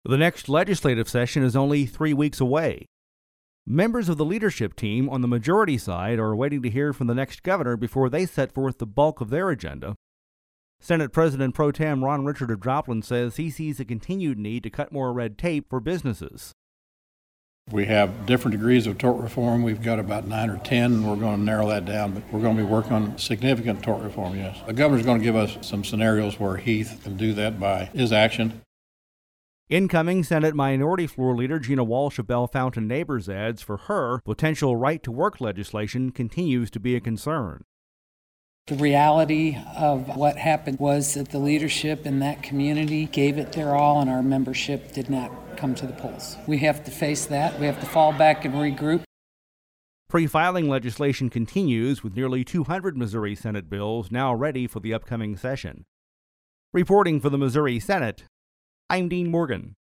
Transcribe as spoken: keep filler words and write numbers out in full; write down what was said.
The next legislative session is only three weeks away. Members of the leadership team on the majority side are waiting to hear from the next governor before they set forth the bulk of their agenda. Senate President Pro Tem Ron Richard of Joplin says he sees a continued need to cut more red tape for businesses. We have different degrees of tort reform. We've got about nine or ten, and we're going to narrow that down, but we're going to be working on significant tort reform, yes. The governor's going to give us some scenarios where Heath can do that by his action. Incoming Senate Minority Floor Leader Gina Walsh of Bellefontaine Neighbors adds for her, potential right-to-work legislation continues to be a concern. The reality of what happened was that the leadership in that community gave it their all and our membership did not come to the polls. We have to face that. We have to fall back and regroup. Pre-filing legislation continues with nearly two hundred Missouri Senate bills now ready for the upcoming session. Reporting for the Missouri Senate, I'm Dean Morgan.